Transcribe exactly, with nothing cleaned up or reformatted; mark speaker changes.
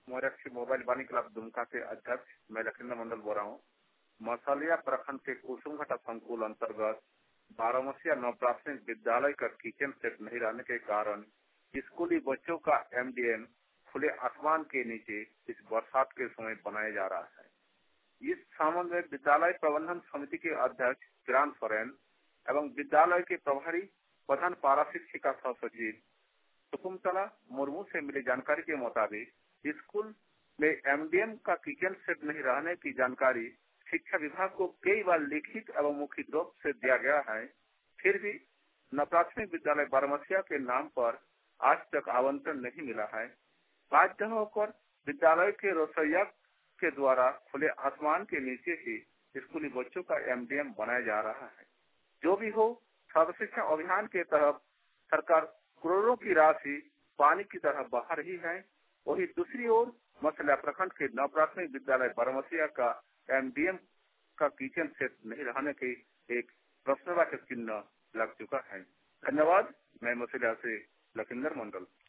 Speaker 1: मोरक्षी mobile वाणी club Dumka के अध्यक्ष मैं लखिंदर मंडल बोल रहा हूँ। मसलिया प्रखंड के कुसुमघाटा संकुल अंतर्गत बारहमसिया नव प्राथमिक विद्यालय का किचन सेट नहीं रहने के कारण स्कूली बच्चों का एमडीएम खुले आसमान के नीचे इस बरसात के समय बनाया जा रहा है। इस संबंध में विद्यालय प्रबंधन समिति के अध्यक्ष किरण सोरेन एवं विद्यालय के प्रभारी प्रधान पारा शिक्षिका सह सचिव सुकुमतला मुर्मू से मिली जानकारी के मुताबिक स्कूल में एमडीएम का किचन सेट नहीं रहने की जानकारी शिक्षा विभाग को कई बार लिखित एवं मौखिक रूप से दिया गया है, फिर भी न प्राथमिक विद्यालय बारहमसिया के नाम पर आज तक आवंटन नहीं मिला है। बाध्य होकर विद्यालय के रसोइया के द्वारा खुले आसमान के नीचे ही स्कूली बच्चों का एमडीएम बनाया जा रहा है। जो भी हो, सर्व शिक्षा अभियान के तहत सरकार करोड़ों की राशि पानी की तरह बहा रही है। वही दूसरी ओर मसलिया प्रखंड के नव प्राथमिक विद्यालय बारहमसिया का एमडीएम का किचन सेट नहीं रहने के एक प्रश्नवाचक चिन्ह लग चुका है। धन्यवाद। मैं मसलिया से लखिंदर मंडल।